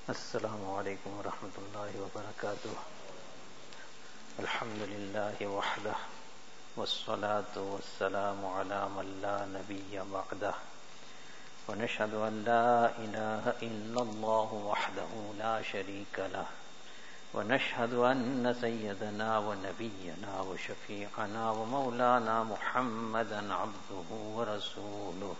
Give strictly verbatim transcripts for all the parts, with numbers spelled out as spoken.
Assalamu alaikum wa rahmatullahi wa barakatuh. Alhamdulillahi wahdah. Wassalatu wassalamu ala man la nabiyya ba'dah. Wa nashhadu an la ilaha illallah wahdahu la sharika lah. Wa nashhadu anna sayyidana wa nabiyyana wa shafi'ana wa maulana Muhammadan abduhu wa rasuluh.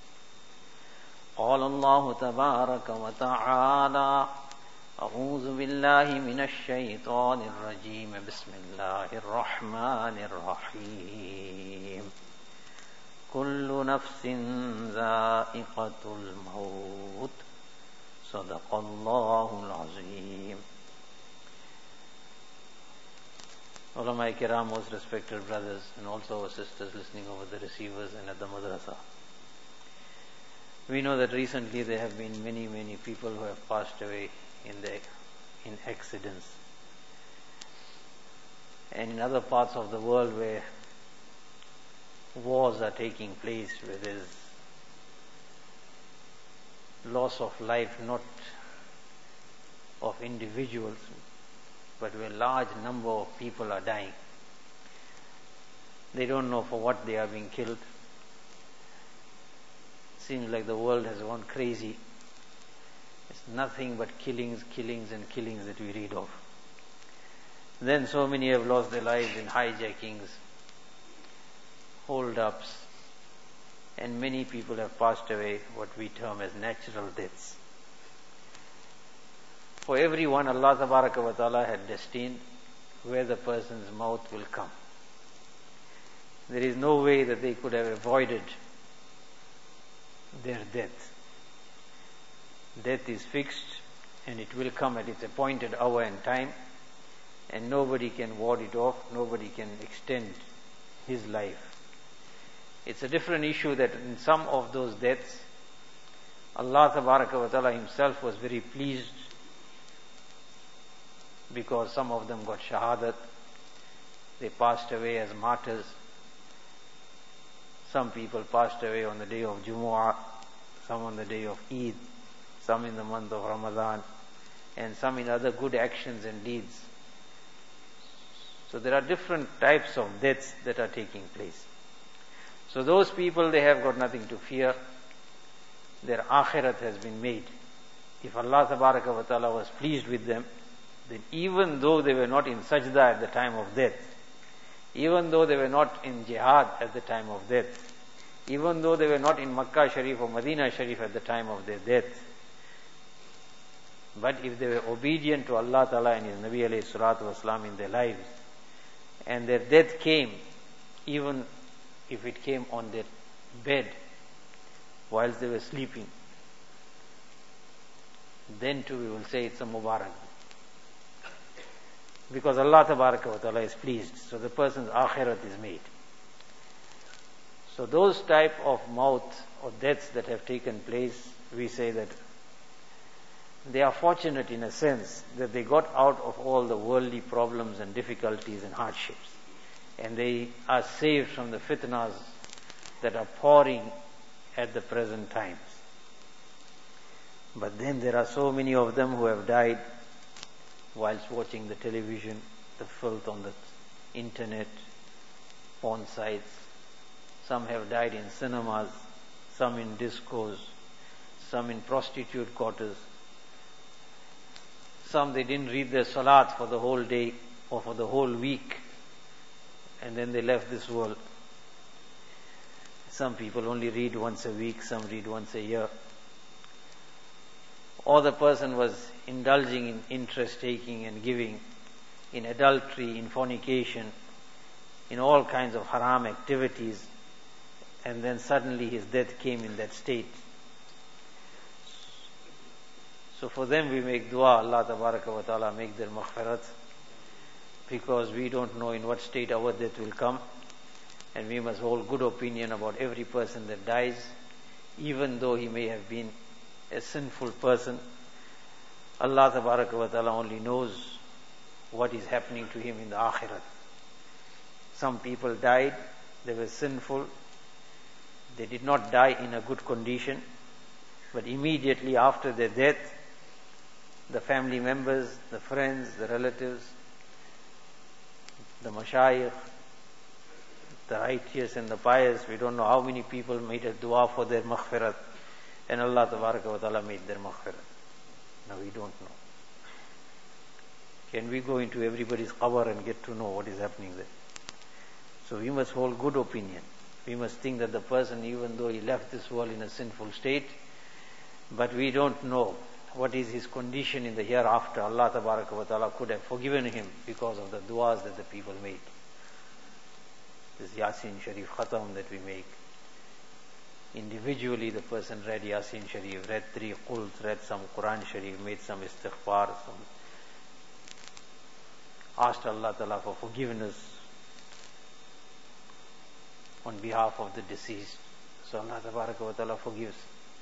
قال الله تبارك وتعالى أعوذ بالله من الشيطان الرجيم بسم الله الرحمن الرحيم كل نفس ذائقة الموت صدق الله العظيم. Ulama Kiram, most respected brothers and also our sisters listening over the receivers and at the madrasa. We know that recently there have been many, many people who have passed away in the in accidents. And in other parts of the world where wars are taking place, where there is loss of life, not of individuals, but where large number of people are dying. They don't know for what they are being killed. Seems like the world has gone crazy. It's nothing but killings, killings and killings that we read of. Then so many have lost their lives in hijackings, hold-ups, and many people have passed away what we term as natural deaths. For everyone, Allah Tabaraka wa Ta'ala had destined where the person's mouth will come. There is no way that they could have avoided their death. Death is fixed and it will come at its appointed hour and time, and nobody can ward it off, nobody can extend his life. It's a different issue that in some of those deaths, Allah Tabaraka wa Ta'ala himself was very pleased, because some of them got shahadat, they passed away as martyrs. Some people passed away on the day of Jumu'ah, some on the day of Eid, some in the month of Ramadan, and some in other good actions and deeds. So there are different types of deaths that are taking place. So those people, they have got nothing to fear. Their akhirat has been made. If Allah Tabaraka wa Ta'ala was pleased with them, then even though they were not in sajda at the time of death, even though they were not in jihad at the time of death, even though they were not in Makkah Sharif or Medina Sharif at the time of their death, but if they were obedient to Allah Ta'ala and His Nabi alayhi salatu wasalam in their lives, and their death came, even if it came on their bed whilst they were sleeping, then too we will say it's a Mubarak. Because Allah Tabaraka wa Ta'ala is pleased, so the person's akhirat is made. So those type of maut or deaths that have taken place, we say that they are fortunate in a sense that they got out of all the worldly problems and difficulties and hardships, and they are saved from the fitnas that are pouring at the present times. But then there are so many of them who have died whilst watching the television, the filth on the internet, porn sites. Some have died in cinemas, some in discos, some in prostitute quarters. Some they didn't read their salat for the whole day or for the whole week, and then they left this world. Some people only read once a week, some read once a year. Or the person was indulging in interest taking and giving, in adultery, in fornication, in all kinds of haram activities, and then suddenly his death came in that state. So for them we make dua, Allah Tabaraka wa Ta'ala make their maghfirat, because we don't know in what state our death will come, and we must hold good opinion about every person that dies, even though he may have been a sinful person. Allah Tabaraka wa Ta'ala only knows what is happening to him in the akhirat. Some people died, they were sinful, they did not die in a good condition, but immediately after their death, family members, the friends, the relatives, the mashayikh, the righteous and the pious. We don't know how many people made a dua for their maghfirat, and Allah tabaraka wa ta'ala made their maghfirat. Now we don't know. Can we go into everybody's qabr and get to know what is happening there? So we must hold good opinion. We must think that the person, even though he left this world in a sinful state, but we don't know what is his condition in the hereafter. Allah tabaraka wa ta'ala could have forgiven him because of the du'as that the people made. This Yasin Sharif Khatam that we make. Individually the person read Yasin Sharif, read three Quls, read some Quran Sharif, made some istighfar, some asked Allah Ta'ala for forgiveness on behalf of the deceased. So Allah Tabaraka wa Ta'ala forgives.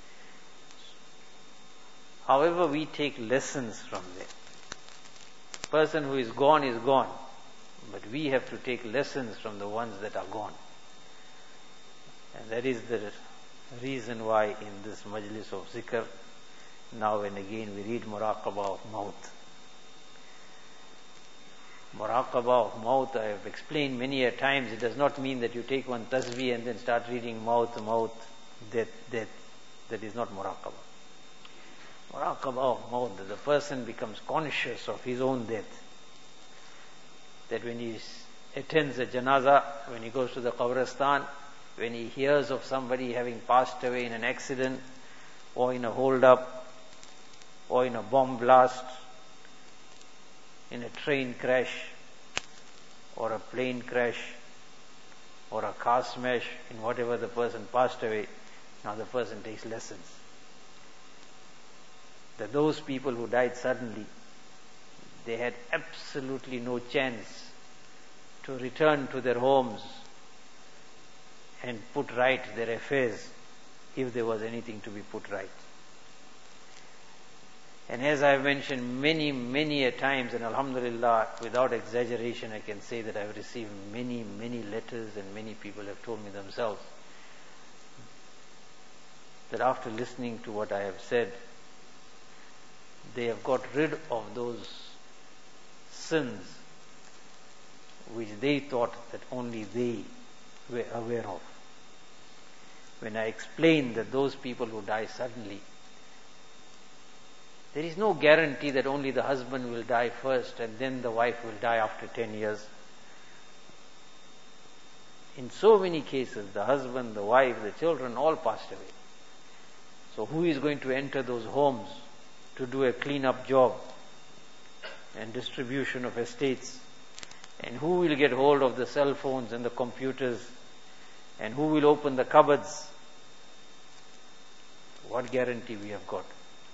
However, we take lessons from there. Person who is gone is gone, but we have to take lessons from the ones that are gone. And that is the reason why in this majlis of zikr, now and again we read muraqabah of maut. Muraqabah of maut, I have explained many a times, it does not mean that you take one tasbih and then start reading maut, maut, death, death. That is not muraqabah. Muraqabah of maut, that the person becomes conscious of his own death. That when he attends a janazah, when he goes to the qabristan, when he hears of somebody having passed away in an accident, or in a hold-up, or in a bomb blast, in a train crash, or a plane crash, or a car smash, in whatever the person passed away, now the person takes lessons. That those people who died suddenly, they had absolutely no chance to return to their homes and put right their affairs, if there was anything to be put right. And as I have mentioned many, many a times, and alhamdulillah, without exaggeration, I can say that I have received many, many letters, and many people have told me themselves that after listening to what I have said, they have got rid of those sins which they thought that only they were aware of. When I explained that those people who die suddenly, there is no guarantee that only the husband will die first and then the wife will die after ten years. In so many cases, the husband, the wife, the children all passed away. So who is going to enter those homes to do a clean-up job and distribution of estates? And who will get hold of the cell phones and the computers? And who will open the cupboards? What guarantee we have got?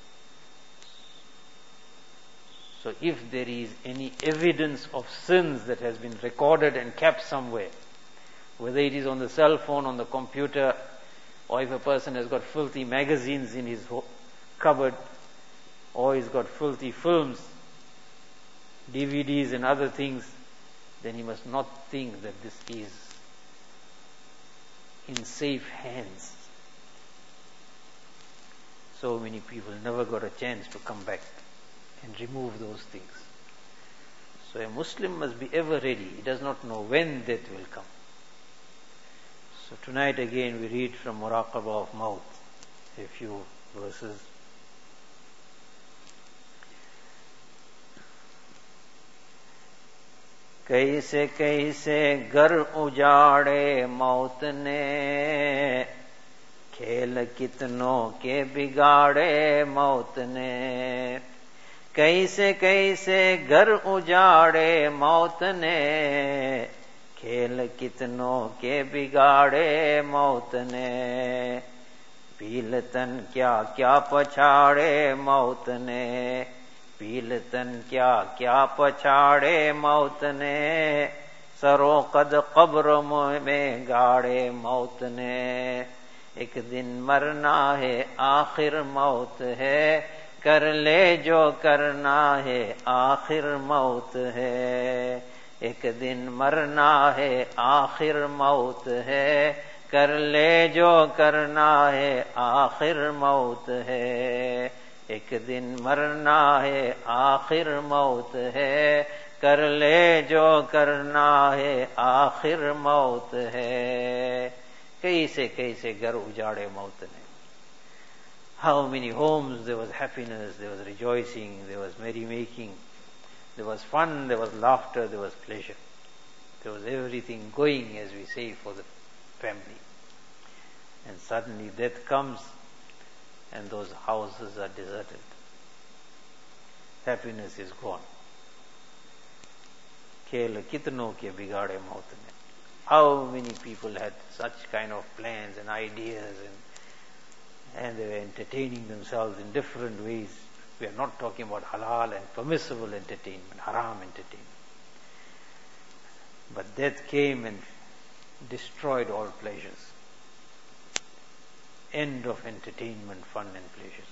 So if there is any evidence of sins that has been recorded and kept somewhere, whether it is on the cell phone, on the computer, or if a person has got filthy magazines in his cupboard, or he's got filthy films, D V Ds and other things, then he must not think that this is in safe hands. So many people never got a chance to come back and remove those things. So a Muslim must be ever ready. He does not know when death will come. So tonight again we read from Muraqabah of Maut, a few verses. कैसे कैसे घर उजाड़े मौत ने, खेल कितनों के बिगाड़े मौत ने। कैसे कैसे घर उजाड़े मौत ने, खेल कितनों के बिगाड़े मौत ने। पीलतन क्या क्या पछाड़े मौत ने, पीलतन क्या क्या पछाड़े मौत ने। सरो कद कब्र में गाड़े मौत ने। एक दिन मरना है आखिर मौत है, कर ले जो करना है आखिर मौत है। एक दिन मरना है आखिर मौत है, कर ले जो करना है आखिर मौत है। एक दिन मरना है आखिर मौत है, कर ले जो करना है आखिर मौत है। कैसे कैसे घर उजाड़े मौत ने। How many homes there was happiness, there was rejoicing, there was merrymaking, there was fun, there was laughter, there was pleasure. There was everything going, as we say, for the family. And suddenly death comes and those houses are deserted. Happiness is gone. Khel kitno ke bigade maut ne. How many people had such kind of plans and ideas, and and they were entertaining themselves in different ways. We are not talking about halal and permissible entertainment, haram entertainment. But death came and destroyed all pleasures. End of entertainment, fun and pleasures.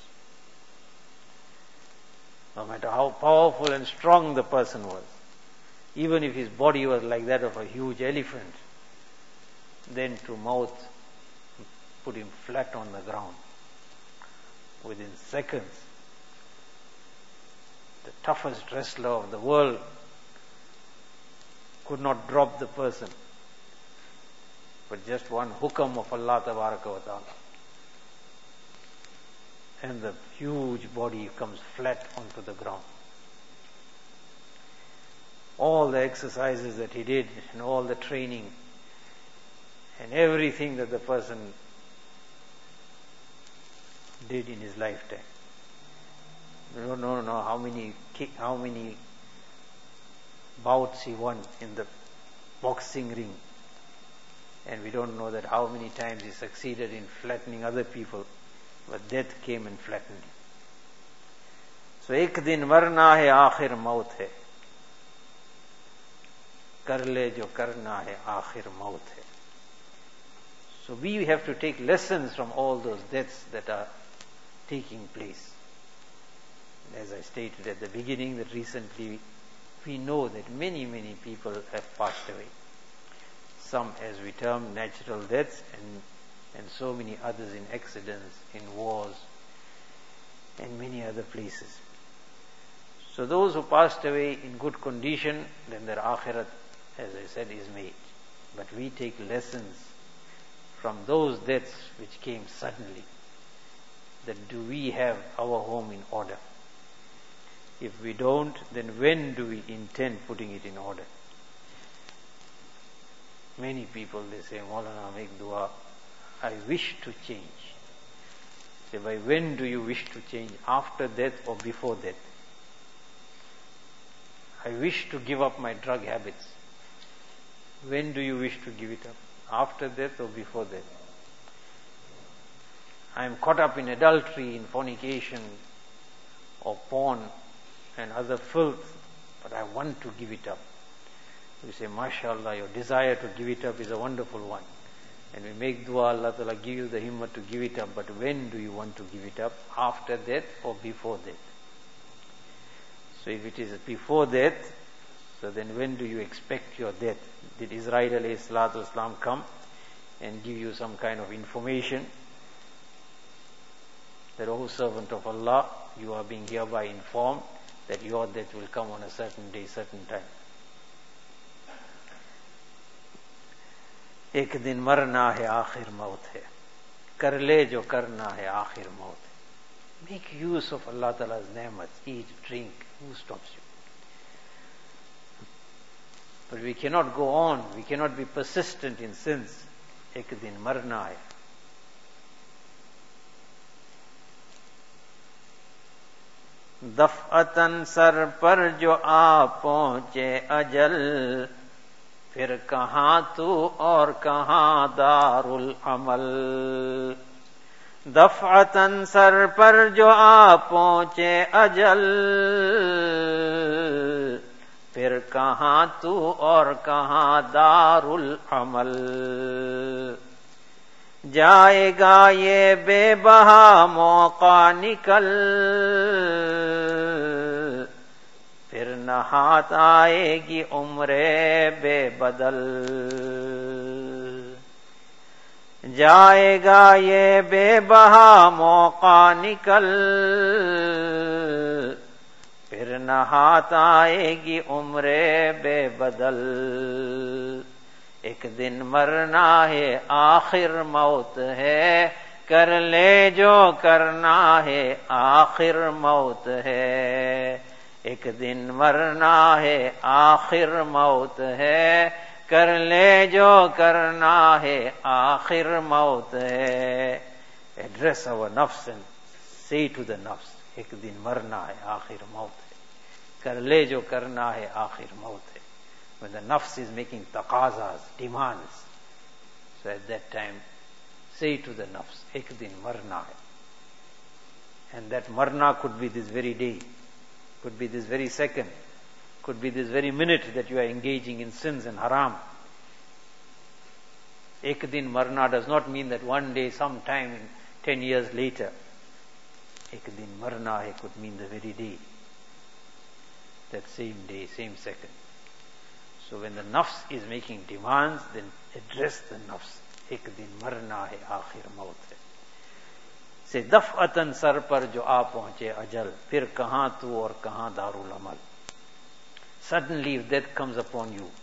No matter how powerful and strong the person was, even if his body was like that of a huge elephant, then to mouth put him flat on the ground within seconds. The toughest wrestler of the world could not drop the person, but just one hukam of Allah Tabaraka wa Ta'ala, and the huge body comes flat onto the ground. All the exercises that he did and all the training and everything that the person did in his lifetime. We don't know, know how many how many bouts he won in the boxing ring, and we don't know that how many times he succeeded in flattening other people, but death came and flattened him. So ek din marna hai aakhir maut hai, kar le jo karna hai aakhir maut hai. So we have to take lessons from all those deaths that are taking place. As I stated at the beginning, that recently we know that many, many people have passed away. Some, as we term, natural deaths, and, and so many others in accidents, in wars, and many other places. So those who passed away in good condition, then their akhirat, as I said, is made. But we take lessons from those deaths which came suddenly. That do we have our home in order? If we don't, then when do we intend putting it in order? Many people, they say, Maulana, make dua, I wish to change. Say, by when do you wish to change? After death or before death? I wish to give up my drug habits. When do you wish to give it up? After death or before death? I am caught up in adultery, in fornication, or porn, and other filth, but I want to give it up. We say, MashaAllah, your desire to give it up is a wonderful one. And we make dua, Allah Ta'ala give you the himmah to give it up, but when do you want to give it up? After death or before death? So if it is before death, so then when do you expect your death? Did Israel alayhi salatu wasalam come and give you some kind of information that, O servant of Allah, you are being hereby informed that your death will come on a certain day, certain time? एक दिन मरना है आखिर मौत है, कर ले जो करना है आखिर मौत है. Make use of Allah Ta'ala's ni'mats, eat, drink, who stops you? But we cannot go on, we cannot be persistent in sins. एक दिन मरना है. दफ़अतन सर पर जो आ पहुंचे अजल, फिर कहाँ तू और कहाँ दारुल अमल. दफ़अतन सर पर जो आ पहुंचे अजल, फिर कहाँ तू और कहाँ दारुल अमल. जाएगा ये बेबहा मौका निकल, फिर न हाथ आएगी उम्रे बेबदल. जाएगा ये बेबहा मौका निकल, फिर न हाथ आएगी उम्र बेबदल। एक दिन मरना है आखिर मौत है, कर ले जो करना है आखिर मौत है। एक दिन मरना है आखिर मौत है, कर ले जो करना है आखिर मौत है। एड्रेस अवर नफ्स एंड से टू द नफ्स, एक दिन मरना है आखिर मौत है, कर ले जो करना है आखिर मौत है। When the nafs is making taqazas, demands, so at that time say to the nafs, ek din marna hai. And that marna could be this very day, could be this very second, could be this very minute that you are engaging in sins and haram. Ek din marna does not mean that one day, sometime in ten years later. Ek din marna hai could mean the very day, that same day, same second. So when the nafs is making demands, then address the nafs. Ek din marna hai आखिर मौत है। से दफअतन sir पर जो आ पहुंचे अजल, फिर कहां तू और कहां दारुल अमल। Suddenly if death comes upon you,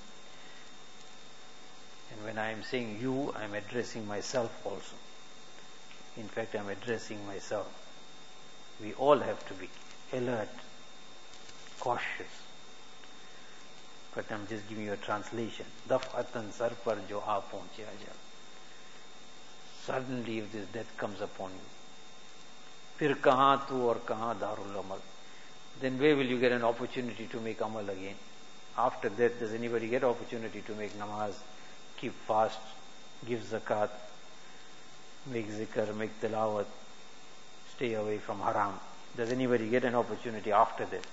and when I am saying you, I am addressing myself also. In fact, I am addressing myself. We all have to be alert, cautious. But I'm just giving you a translation. Daf'atan sar par jo aa pahunche ajal. Suddenly if this death comes upon you, fir kahan tu aur kahan darul amal. Then where will you get an opportunity to make amal again? After death, does anybody get opportunity to make namaz, keep fast, give zakat, make zikr, make tilawat, stay away from haram? Does anybody get an opportunity after death?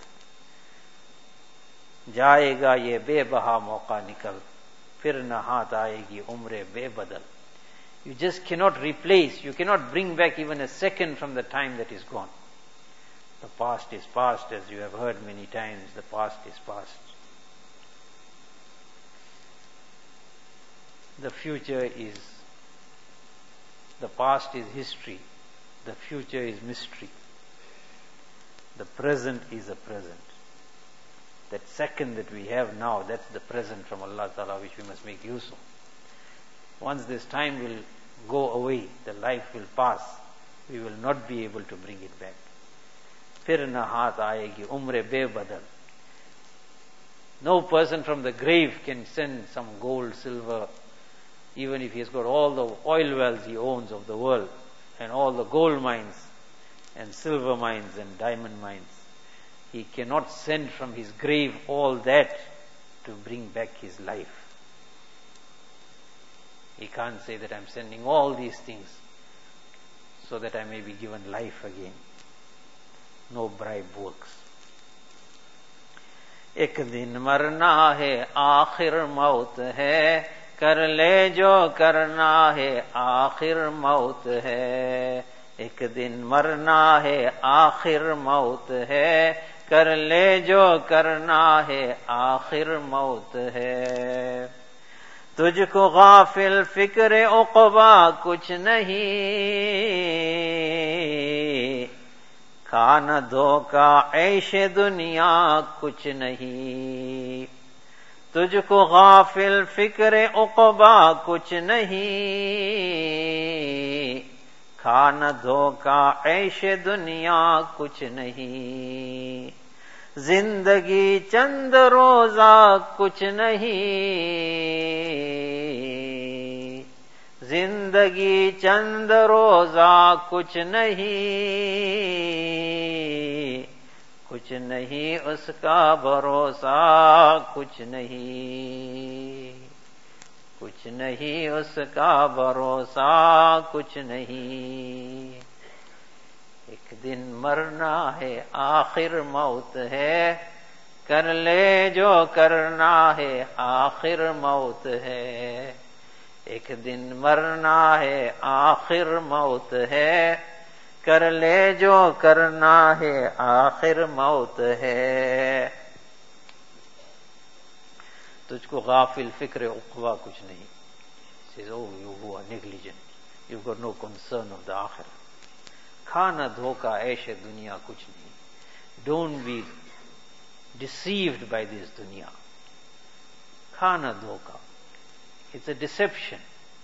जाएगा ये बेबहा मौका निकल, फिर न हाथ आएगी उम्र बेबदल. You just cannot replace, you cannot bring back even a second from the time that is gone. The past is past, as you have heard many times, the past is past. The future is, the past is history, the future is mystery. The present is a present. That second that we have now, that's the present from Allah Ta'ala which we must make use of. Once this time will go away, the life will pass, we will not be able to bring it back. Fir na haath aayegi umre bebadal. No person from the grave can send some gold, silver, even if he has got all the oil wells he owns of the world, and all the gold mines, and silver mines, and diamond mines. He cannot send from his grave all that to bring back his life. He can't say that I'm sending all these things so that I may be given life again. No bribe works. एक दिन मरना है आखिर मौत है, कर ले जो करना है आखिर मौत है. एक दिन मरना है आखिर मौत है, कर ले जो करना है आखिर मौत है. तुझको गाफिल फिक्र उक़बा कुछ नहीं, खाना धोखा ऐश दुनिया कुछ नहीं. तुझको गाफिल फिक्र उक़बा कुछ नहीं, खाना धोखा ऐश दुनिया कुछ नहीं. जिंदगी चंद रोजा कुछ नहीं, जिंदगी चंद रोजा कुछ नहीं. कुछ नहीं उसका भरोसा कुछ नहीं, कुछ नहीं उसका भरोसा कुछ नहीं. एक दिन मरना है आखिर मौत है, कर ले जो करना है आखिर मौत है. एक दिन मरना है आखिर मौत है, कर ले जो करना है आखिर मौत है. तुझको गाफिल फिक्र उक़बा कुछ नहीं. Says, oh, you who are negligent, you've got no concern of the akhirah. खाना धोखा ऐश दुनिया कुछ नहीं. Don't be deceived by this dunya. Khana dhoka. It's a deception.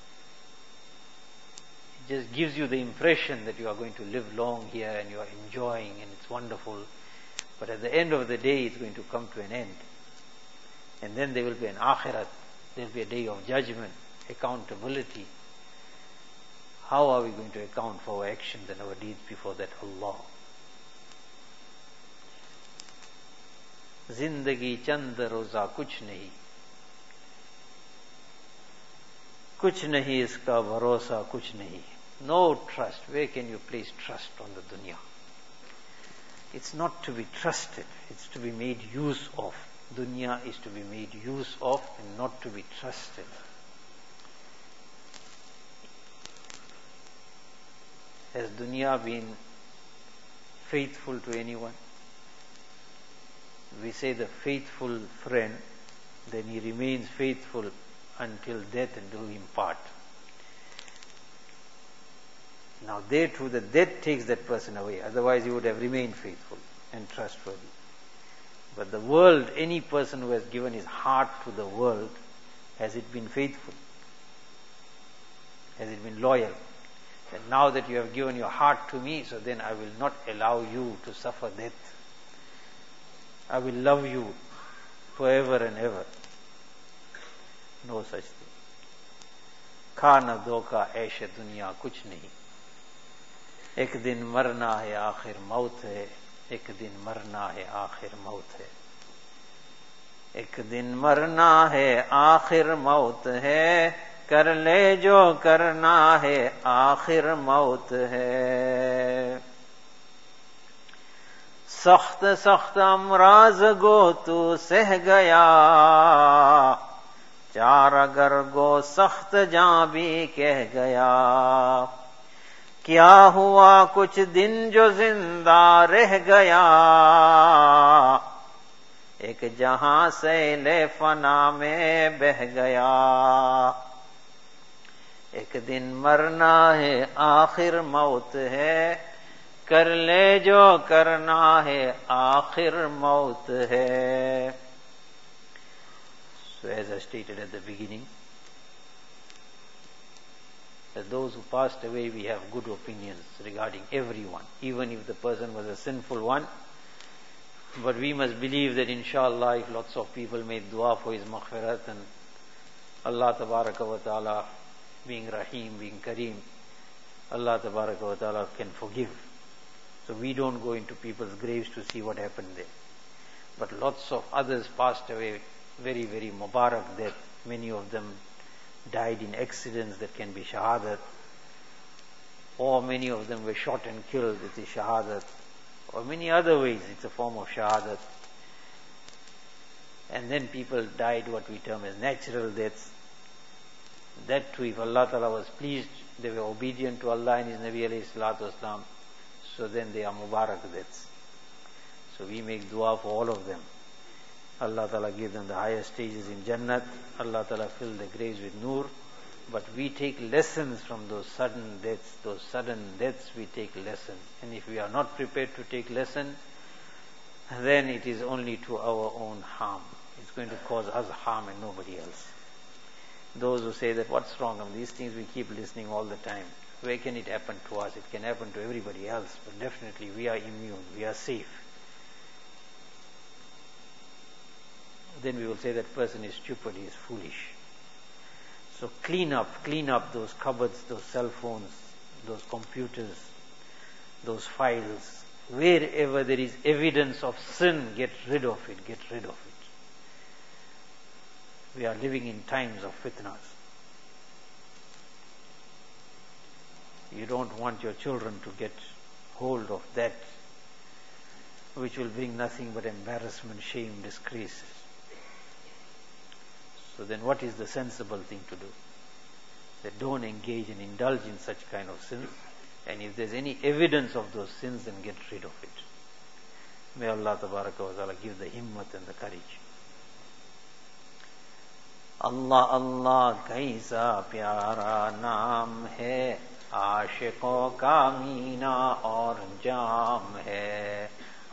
It just gives you the impression that you are going to live long here and you are enjoying and it's wonderful. But at the end of the day, it's going to come to an end. And then there will be an akhirat. There will be a day of judgment, accountability. How are we going to account for our actions and our deeds before that Allah? Zindagi chand roza kuch nahi. Kuch nahi iska bharosa kuch nahi. No trust. Where can you place trust on the dunya? It's not to be trusted. It's to be made use of. Dunya is to be made use of and not to be trusted. Has dunya been faithful to anyone? We say the faithful friend, then he remains faithful until death and do him part. Now there too, the death takes that person away. Otherwise he would have remained faithful and trustworthy. But the world, any person who has given his heart to the world, has it been faithful? Has it been loyal? And now that you have given your heart to me, so then I will not allow you to suffer death. I will love you forever and ever. No such thing. Khana dhoka aisha dunya kuch nahi. Ek din marna hai aakhir maut hai. Ek din marna hai aakhir maut hai. Ek din marna hai aakhir maut hai. Kar le jo karna hai aakhir maut hai. सख्त सख्त अमराज गो तू सह गया चार अगर गो सख्त जां भी कह गया क्या हुआ कुछ दिन जो जिंदा रह गया एक जहां सैले फना में बह गया एक दिन मरना है आखिर मौत है कर ले जो करना है आखिर मौत है. So as I stated at the beginning, that those who passed away, we have good opinions regarding everyone, even if the person was a sinful one. But we must believe that inshallah, if lots of people made dua for his maghfirat, and Allah tabaraka wa ta'ala, being Rahim, being Kareem, Allah tabaraka wa ta'ala can forgive. So we don't go into people's graves to see what happened there. But lots of others passed away very, very Mubarak death. Many of them died in accidents that can be shahadat. Or many of them were shot and killed, it is shahadat. Or many other ways, it's a form of shahadat. And then people died what we term as natural deaths. That too, if Allah Ta'ala was pleased, they were obedient to Allah and His Nabi alayhi salatu wasalam, so then they are Mubarak deaths. So we make dua for all of them. Allah Ta'ala give them the higher stages in Jannat. Allah Ta'ala fill the graves with Noor. But we take lessons from those sudden deaths. Those sudden deaths we take lessons. And if we are not prepared to take lesson, then it is only to our own harm. It's going to cause us harm and nobody else. Those who say that what's wrong, I mean, these things we keep listening all the time. Where can it happen to us? It can happen to everybody else, but definitely we are immune, we are safe. Then we will say that person is stupid, he is foolish. So clean up, clean up those cupboards, those cell phones, those computers, those files. Wherever there is evidence of sin, get rid of it, get rid of it. We are living in times of fitnas. You don't want your children to get hold of that which will bring nothing but embarrassment, shame, disgrace. So then what is the sensible thing to do? That don't engage and indulge in such kind of sins. And if there's any evidence of those sins, then get rid of it. May Allah tabaraka wa ta'ala give the himmat and the courage. Allah Allah kaisa pyara naam hai आशिकों का मीना और जाम है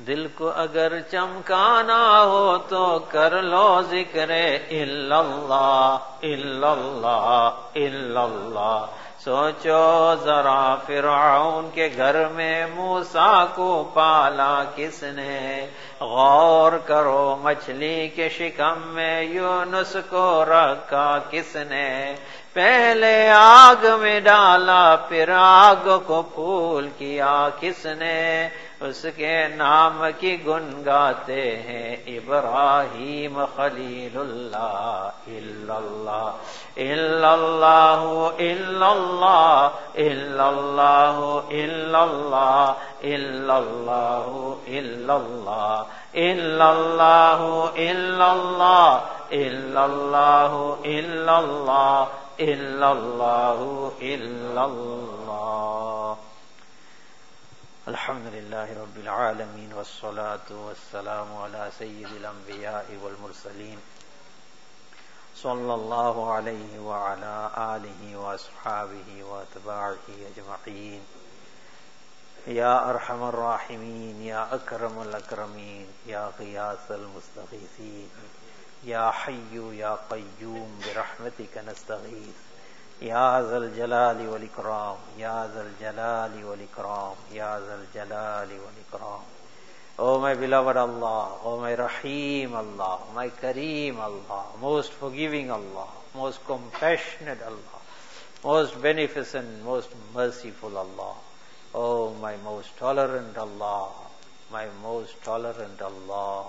दिल को अगर चमकाना हो तो कर लो जिक्र इल्लल्लाह इल्लल्लाह इल्लल्लाह। सोचो जरा फिरौन के घर में मूसा को पाला किसने, गौर करो मछली के शिकम में यूनुस को रखा किसने। पहले आग में डाला फिर आग को फूल किया किसने, उसके नाम की गुन गाते हैं इब्राहीम खलीलुल्लाह। इल्लल्लाह इल्लल्लाह इल्लल्लाह इल्लल्लाह इल्लल्लाह इल्लल्लाह इल्लल्लाह इल्लल्लाह इल्लल्लाह इल्लल्लाह इल्लल्लाह इल्लल्लाह इल्लल्लाह। अल्हम्दुलिल्लाहि रब्बिल आलमीन वस्सलातु वस्सलामु अला सय्यिदिल अंबिया'i वल मुरसलीन सल्लल्लाहु अलैहि व अला आलिहि व अस्हाबिहि व अतबाइहि अजमईन। या अरहमर राहिमीन या अकरमुल अकरमीन या गियासल मुस्तगीसीन या हय्यु या क़य्यूम बिरहमतिका नस्तगीस या ज़ल जलाली वल इकराम या ज़ल जलाली वल इकराम या ज़ल जलाली वल इकराम। O my beloved Allah, O my Rahim Allah, my Kareem Allah, most forgiving Allah, most compassionate Allah, most beneficent, most merciful Allah. O my most tolerant Allah, my most tolerant Allah.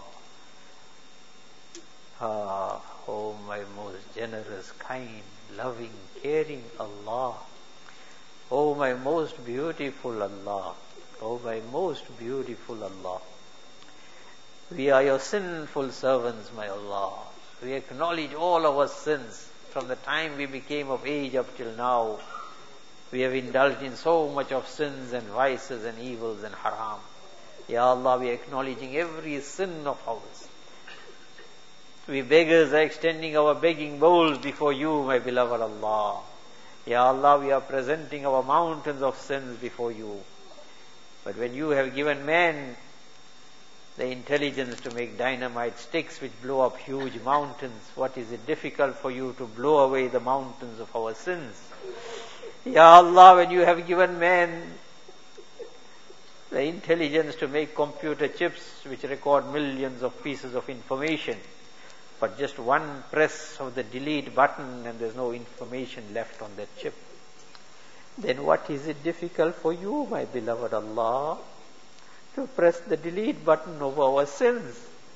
Ah, O my most generous, kind, loving, caring Allah. O my most beautiful Allah. O my most beautiful Allah. We are your sinful servants, my Allah. We acknowledge all our sins from the time we became of age up till now. We have indulged in so much of sins and vices and evils and haram. Ya Allah, we are acknowledging every sin of ours. We beggars are extending our begging bowls before you, my beloved Allah. Ya Allah, we are presenting our mountains of sins before you. But when you have given man the intelligence to make dynamite sticks which blow up huge mountains, what is it difficult for you to blow away the mountains of our sins? Ya Allah, when you have given man the intelligence to make computer chips which record millions of pieces of information, but just one press of the delete button and there's no information left on that chip, then what is it difficult for you, my beloved Allah, to press the delete button over our sins?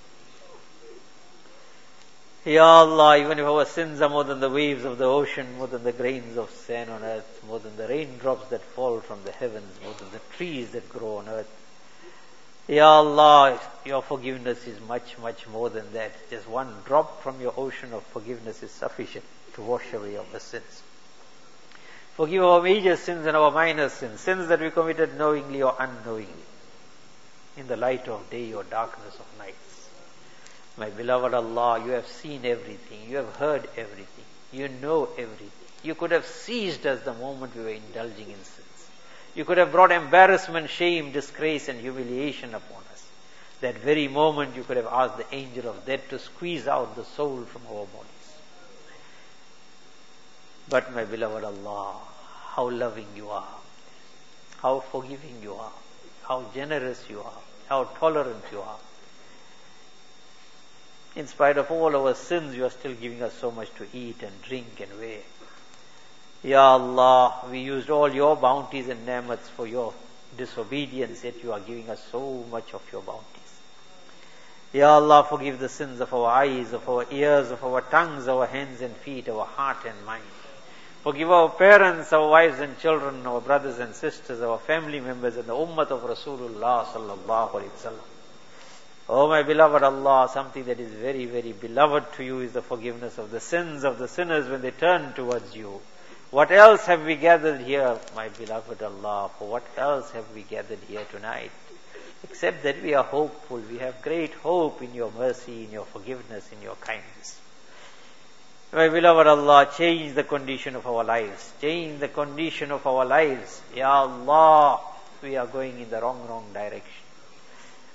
Ya Allah, even if our sins are more than the waves of the ocean, more than the grains of sand on earth, more than the raindrops that fall from the heavens, more than the trees that grow on earth, Ya Allah, your forgiveness is much, much more than that. Just one drop from your ocean of forgiveness is sufficient to wash away our sins. Forgive our major sins and our minor sins, sins that we committed knowingly or unknowingly, in the light of day or darkness of nights. My beloved Allah, you have seen everything, you have heard everything, you know everything. You could have seized us the moment we were indulging in sins. You could have brought embarrassment, shame, disgrace and humiliation upon us. That very moment you could have asked the angel of death to squeeze out the soul from our bodies. But my beloved Allah, how loving you are, how forgiving you are, how generous you are, how tolerant you are. In spite of all our sins, you are still giving us so much to eat and drink and wear. Ya Allah, we used all your bounties and ni'mats for your disobedience, yet you are giving us so much of your bounties. Ya Allah, forgive the sins of our eyes, of our ears, of our tongues, our hands and feet, our heart and mind. Forgive our parents, our wives and children, our brothers and sisters, our family members and the ummah of Rasulullah sallallahu alaihi wasallam. Oh my beloved Allah, something that is very, very beloved to you is the forgiveness of the sins of the sinners when they turn towards you. What else have we gathered here, my beloved Allah? For what else have we gathered here tonight? Except that we are hopeful. We have great hope in your mercy, in your forgiveness, in your kindness. My beloved Allah, change the condition of our lives. Change the condition of our lives. Ya Allah, we are going in the wrong, wrong direction.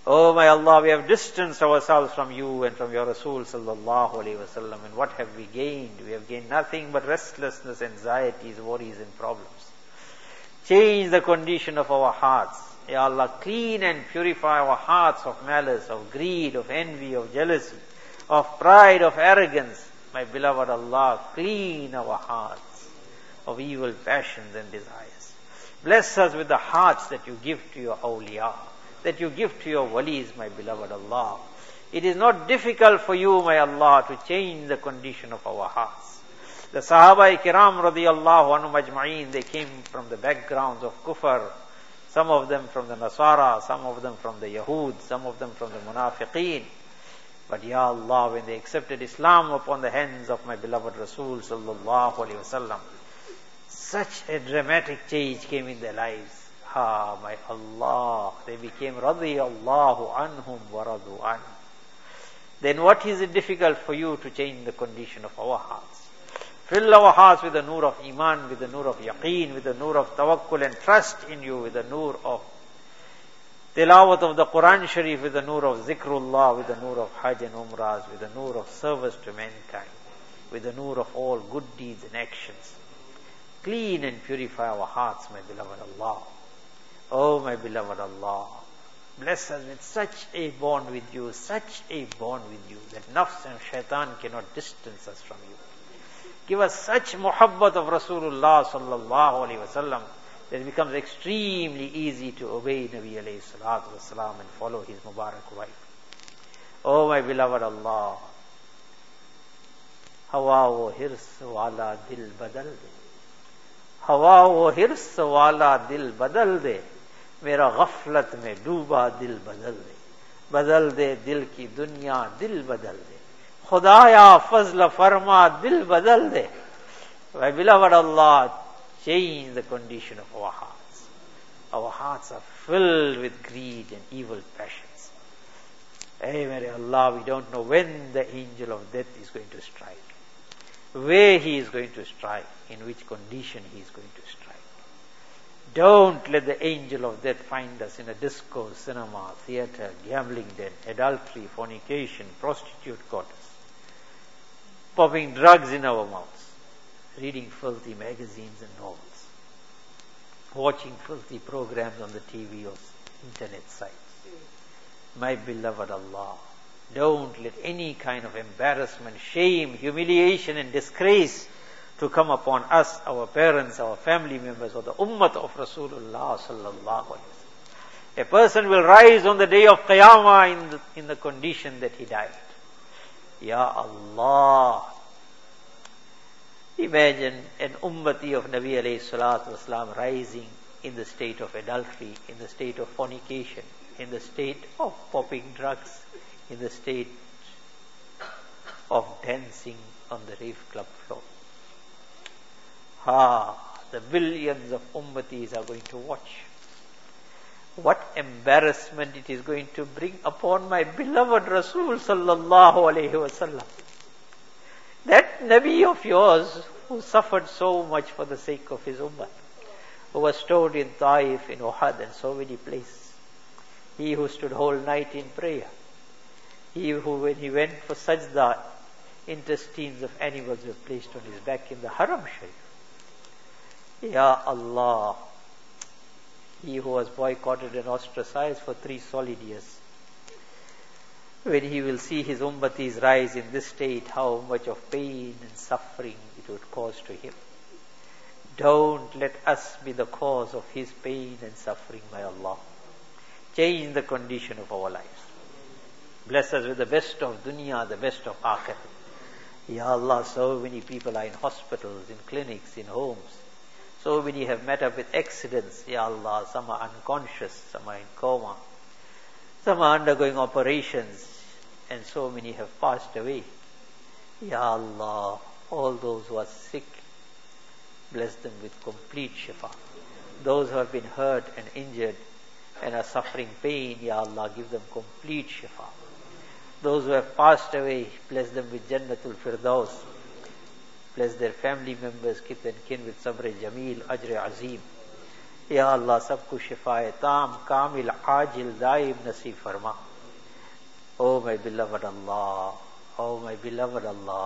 Oh my Allah, we have distanced ourselves from you and from your Rasul sallallahu alayhi wa sallam. And what have we gained? We have gained nothing but restlessness, anxieties, worries and problems. Change the condition of our hearts. Ya Allah, clean and purify our hearts of malice, of greed, of envy, of jealousy, of pride, of arrogance. My beloved Allah, clean our hearts of evil passions and desires. Bless us with the hearts that you give to your awliya, that you give to your walis, my beloved Allah. It is not difficult for you, my Allah, to change the condition of our hearts. The Sahaba Kiram radiyallahu anhum ajma'een, they came from the backgrounds of kufr, some of them from the Nasara, some of them from the Yahud, some of them from the Munafiqeen. But Ya Allah, when they accepted Islam upon the hands of my beloved Rasul sallallahu alayhi wasallam, such a dramatic change came in their lives. Ah, my Allah, they became radiyallahu anhum wa radu an. Then what is it difficult for you to change the condition of our hearts? Fill our hearts with the nur of iman, with the nur of yaqeen, with the nur of tawakkul and trust in you, with the nur of tilawat of the Quran Sharif, with the nur of zikrullah, with the nur of hajj and umrahs, with the nur of service to mankind, with the nur of all good deeds and actions. Clean and purify our hearts, my beloved Allah. Oh, my beloved Allah, bless us with such a bond with you, such a bond with you, that nafs and shaitan cannot distance us from you. Give us such muhabbat of Rasulullah sallallahu alayhi wasallam that it becomes extremely easy to obey Nabi alayhi salatu wasalam and follow his Mubarak wife. Oh, my beloved Allah, hawa wo hirs wala dil badal de, hawa wo hirs wala dil badal de, मेरा गफलत में डूबा दिल बदल दे, बदल दे दिल की दुनिया, दिल बदल दे, खुदाया फजल फरमा, दिल बदल दे. My beloved Allah, change the condition of our hearts. Our hearts are filled with greed and evil passions. Hey, my Allah, we don't know when the angel of death is going to strike, where he is going to strike, in which condition he is going to strike. Don't let the angel of death find us in a disco, cinema, theater, gambling den, adultery, fornication, prostitute quarters, popping drugs in our mouths, reading filthy magazines and novels, watching filthy programs on the T V or internet sites. My beloved Allah, don't let any kind of embarrassment, shame, humiliation and disgrace to come upon us, our parents, our family members, or the ummah of Rasulullah sallallahu alaihi wasallam. A person will rise on the day of Qiyamah in the, in the condition that he died. Ya Allah, imagine an ummati of Nabi alayhi salatu wasalam rising in the state of adultery, in the state of fornication, in the state of popping drugs, in the state of dancing on the rave club floor. Ah, the billions of ummatis are going to watch. What embarrassment it is going to bring upon my beloved Rasul sallallahu alayhi wasallam. That Nabi of yours who suffered so much for the sake of his ummah, who was stored in Taif, in Uhud and so many places. He who stood whole night in prayer. He who, when he went for sajda, intestines of animals were placed on his back in the Haram Sharif. Ya Allah, he who was boycotted and ostracized for three solid years, when he will see his ummatis rise in this state, how much of pain and suffering it would cause to him. Don't let us be the cause of his pain and suffering, my Allah. Change the condition of our lives. Bless us with the best of dunya, the best of akhirah. Ya Allah, so many people are in hospitals, in clinics, in homes. So many have met up with accidents. Ya Allah, some are unconscious, some are in coma. Some are undergoing operations, and so many have passed away. Ya Allah, all those who are sick, bless them with complete shifa. Those who have been hurt and injured and are suffering pain, Ya Allah, give them complete shifa. Those who have passed away, bless them with Jannatul Firdaus. Bless their family members, kith and kin with Sabr Jameel, Ajr Azim. या अल्लाह सबको शिफाए ताम कामिल आजिल दाइम नसीब फरमा। Oh my beloved Allah, oh my beloved Allah,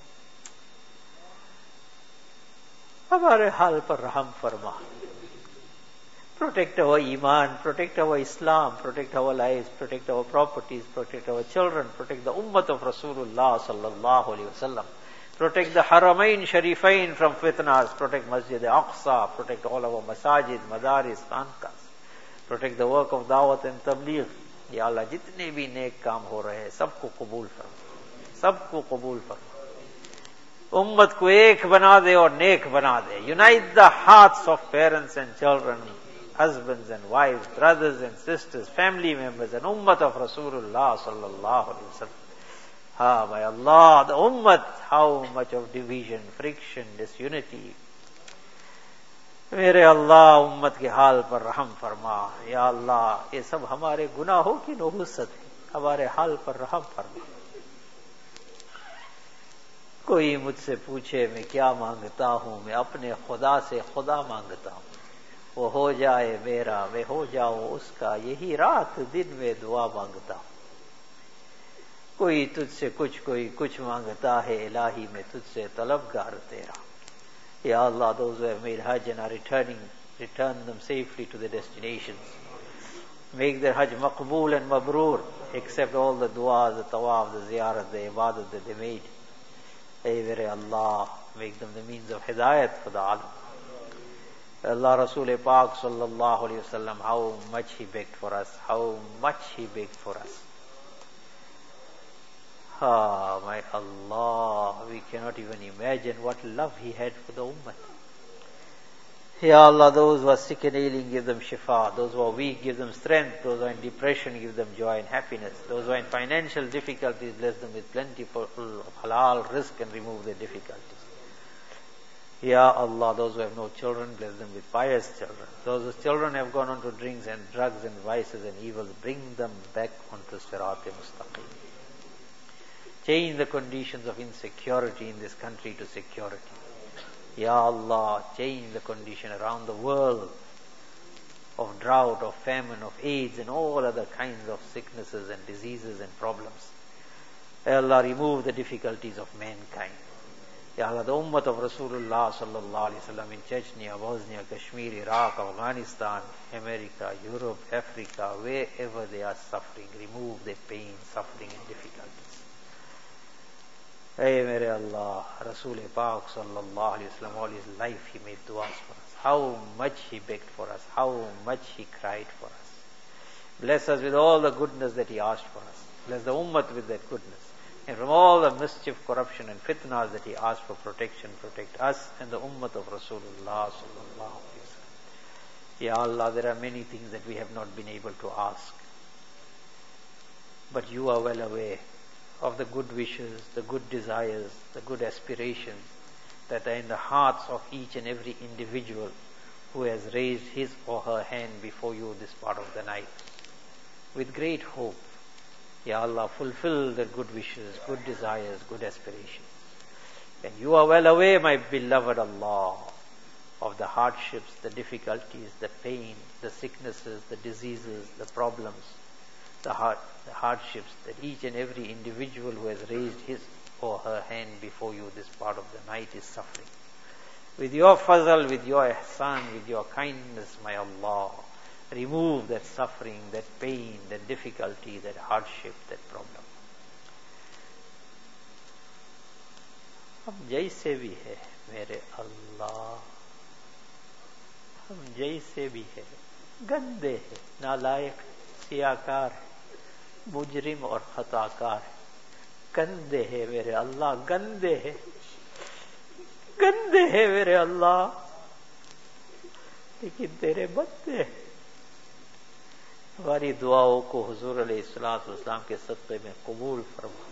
हमारे हाल पर रहम फरमा। Protect our iman, protect our Islam, protect our lives, protect our properties, protect our children, protect the ummah of Rasulullah sallallahu alaihi wasallam. Protect the Haramain Sharifain from fitnas, protect Masjid Aqsa, protect all our masajid, madaris, khanqahs, protect the work of dawat and tabligh. Ya Allah, jitne bhi नेक काम हो रहे हैं सबको कबूल फरमा, सबको कबूल फरमा। उम्मत को एक बना दे और नेक बना दे। Unite the hearts of parents and children, husbands and wives, brothers and sisters, family members, and ummah of Rasulullah sallallahu alaihi wasallam. Ah, my Allah, the ummah, how much of division, friction, disunity. मेरे अल्लाह उम्मत के हाल पर रहम फरमा। या अल्लाह, ये सब हमारे गुनाहों की नहुसत है, हमारे हाल पर रहम फरमा। कोई मुझसे पूछे मैं क्या मांगता हूं, मैं अपने खुदा से खुदा मांगता हूं। वो हो जाए मेरा, मैं हो जाऊं उसका, यही रात दिन में दुआ मांगता हूं। कोई तुझसे कुछ, कोई कुछ मांगता है, इलाही मैं तुझसे तलबगार तेरा। Ya Allah, those who have made Hajj and are returning, return them safely to their destinations. Make their Hajj maqbool and mabroor. Accept all the du'as, the tawaf, the ziyarat, the ibadat that they made. Hey, very Allah, make them the means of hidayat for the alam. Allah Rasul Pak sallallahu alayhi wa sallam, how much he begged for us, how much he begged for us. Ah, my Allah, we cannot even imagine what love he had for the ummah. Ya Allah, those who are sick and ailing, give them shifa. Those who are weak, give them strength. Those who are in depression, give them joy and happiness. Those who are in financial difficulties, bless them with plenty of halal rizq and remove their difficulties. Ya Allah, those who have no children, bless them with pious children. Those whose children have gone on to drinks and drugs and vices and evils, bring them back onto Sirat-e-Mustaqim. Change the conditions of insecurity in this country to security. Ya Allah, change the condition around the world of drought, of famine, of AIDS and all other kinds of sicknesses and diseases and problems. Ya Allah, remove the difficulties of mankind. Ya Allah, the ummah of Rasulullah sallallahu alaihi wasallam in Chechnya, Bosnia, Kashmir, Iraq, Afghanistan, America, Europe, Africa, wherever they are suffering, remove their pain, suffering and difficulties. Hey, mere Allah, Rasul Pak sallallahu alayhi wa sallam, all his life he made du'as for us. How much he begged for us, how much he cried for us. Bless us with all the goodness that he asked for us. Bless the ummah with that goodness. And from all the mischief, corruption and fitnas that he asked for protection, protect us and the ummah of Rasulullah sallallahu alayhi wa sallam. Ya Allah, there are many things that we have not been able to ask. But you are well aware of the good wishes, the good desires, the good aspirations that are in the hearts of each and every individual who has raised his or her hand before you this part of the night. With great hope, Ya Allah, fulfill their good wishes, good desires, good aspirations. And you are well aware, my beloved Allah, of the hardships, the difficulties, the pain, the sicknesses, the diseases, the problems, the hard, the hardships that each and every individual who has raised his or her hand before you this part of the night is suffering. With your fazl, with your ihsan, with your kindness, my Allah, remove that suffering, that pain, that difficulty, that hardship, that problem. हम जैसे भी है मेरे अल्लाह, हम जैसे भी है, गंदे है, नालायक, सियाकार है, मुजरिम और खताकार है, गंदे है मेरे अल्लाह, गंदे है, गंदे है मेरे अल्लाह, लेकिन तेरे बंदे हैं। हमारी दुआओं को हुजूर अलैहिस्सलातु वस्सलाम के सदक़े में कबूल फरमा।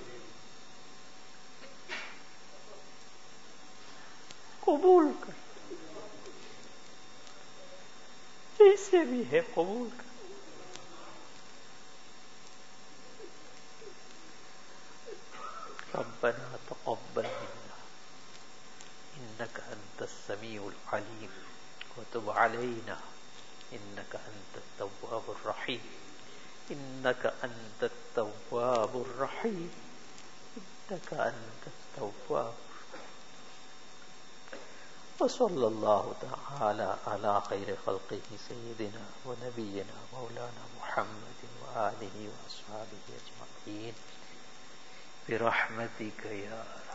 कबूल कर, जैसे भी है कबूल कर। ربنا تقبل منا إنك أنت السميع العليم وتب अलैना इन्नका अंतत तव्वाबुर रहीम इन्नका अंतत तव्वाबुर रहीम इन्नका अंतत तव्वाब वसल्लल्लाहु तआला अला खैर खल्क़िही सय्यिदिना व नबिय्यिना मौलाना मुहम्मदिन व आलिहि व अस्हाबिहि अजमईन बिरहमतिका या